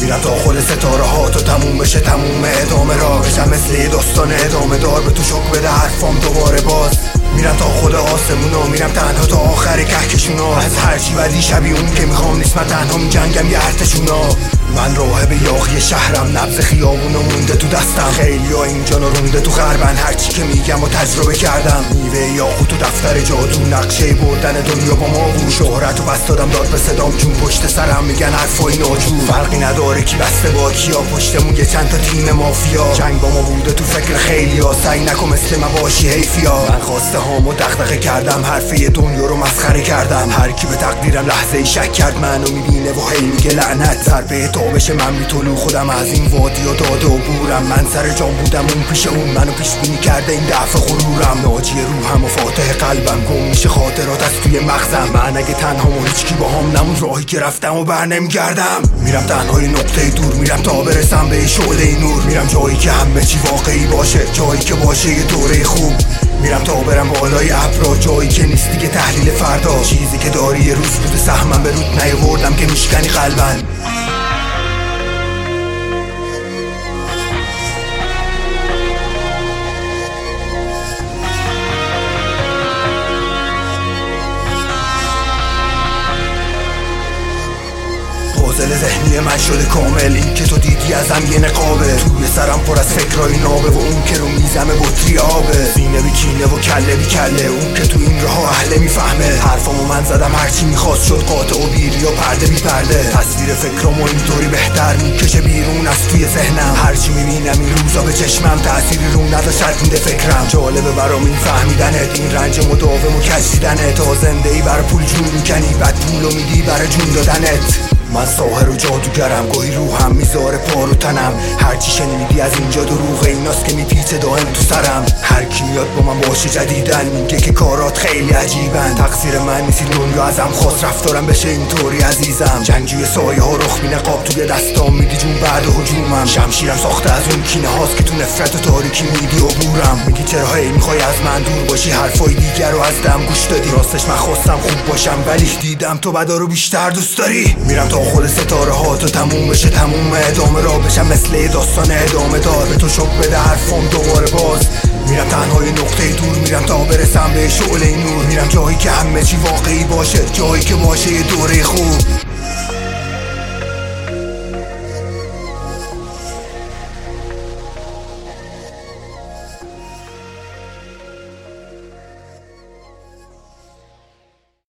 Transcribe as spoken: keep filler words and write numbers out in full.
میرم تا خود ستاره ها تو تموم بشه، تموم ادامه را بشم مثل داستان ادامه دار، به تو شک بده حرفام دوباره باز. میرم تا خود آسمونا، میرم تنها تا آخر کهکشونا، از هرچی بدی شبیه اون که میخوام نیست، من تنها میجنگم یه ارتشونا. من راهب یاغی شهرم، نبض خیابونو مونده تو دستم، خیلی ها اینجا رونده تو غربن، هرچی که میگم و تجربه کردم. میوه یاقوت تو دفتر جادو، نقشه بردن دنیا با ما بود، شهرت و بس دادم داد به صدام چون پشت سرم میگن حرفای ناجور. فرقی نداره کی بسته با کیا، پشتمون یه چند تا تیم مافیا، جنگ با ما بوده تو فکر خیلی ها، سعی نکن مثل من باشی حیفیا. من خواسته هامو دغدغه کردم، حرفه دنیا رو مسخره کردم، هر کی به تقدیرم لحظه ای شک کرد منو میبینه و هی میگه لعنت. ضربه تابش من میتونو خودم از این وادی و داده و بورم، من سر جام بودم اون پیش اون، منو پیش بینی کرده این دفع غرورم. ناجی روحم و فاتح قلبم، گم میشه خاطرات از توی مغزم، من اگه تنها و هیچکی با هم نمون، راهی که رفتم و بر نمیگردم. میرم تنهای نقطه دور، میرم تا برسم به شعله نور، میرم جایی که همه چی واقعی باشه، جایی که باشه یه دوره خوب. میرم تا برم بالای ابرا، جایی که نیست دیگه تحلیل فردا، چیزی که داری یه روز بود سهمم به رود نیاوردم که میشکنی قلبن. پازل ذهنی من شده کامل، این که تو دیدی ازم یه نقابه، توی سرم پر از فکرای نابه و اون که رو میزمه بطری آبه، سینه بی کینه و کله بی کله، اون که تو این راه اهله میفهمه، حرفامو من زدم هرچی میخواست شد قاطع و بیری و پرده بی پرده، تصویر فکرامو اینطوری بهتر میکشه بیرون از توی ذهنم، هرچی میبینم این روزا به چشمم تأثیری روم نداشت میده فکرم. جالبه برام این فهمیدنت، این رنج مداوم و کشیدنت، تا زنده ای بر پول جون میکنی بعد پولو میدی برای جون دادنت. من ساحر و جادوگرم، گاهی روحم میذاره پارو تنم، هرچی شنیدی از اینجا دروغه، ایناست که میپیچه دائم تو سرم. هر کی میاد با من باشه جدیدن، میگه که کارات خیلی عجیبن، تقصیر من نیست دنیا ازم خواست رفتارم بشه اینطوری عزیزم. جنگجوی سایه ها رخ بی نقاب توی دستام میدی جون بعد هجومم، شمشیرم ساخته از اون کینه هاست که تو نفرت و تاریکی میدی و بورم. میگی چرا هی میخوای از من دور باشی، حرفای دیگر رو از دم گوش دادی، راستش من خواستم خوب باشم ولی دیدم تو بدا رو بیشتر دوست داری. میرم تا خود ستاره ها تو تموم بشه، تموم ادامه را بشم مثل داستان ادامه دار، به تو شک بده حرفام دوباره باز. میرم تنهای نقطه دور، میرم تا برسم به شعله نور، میرم جایی که همه چی واقعی باشه، جایی که باشه یه دوره خوب.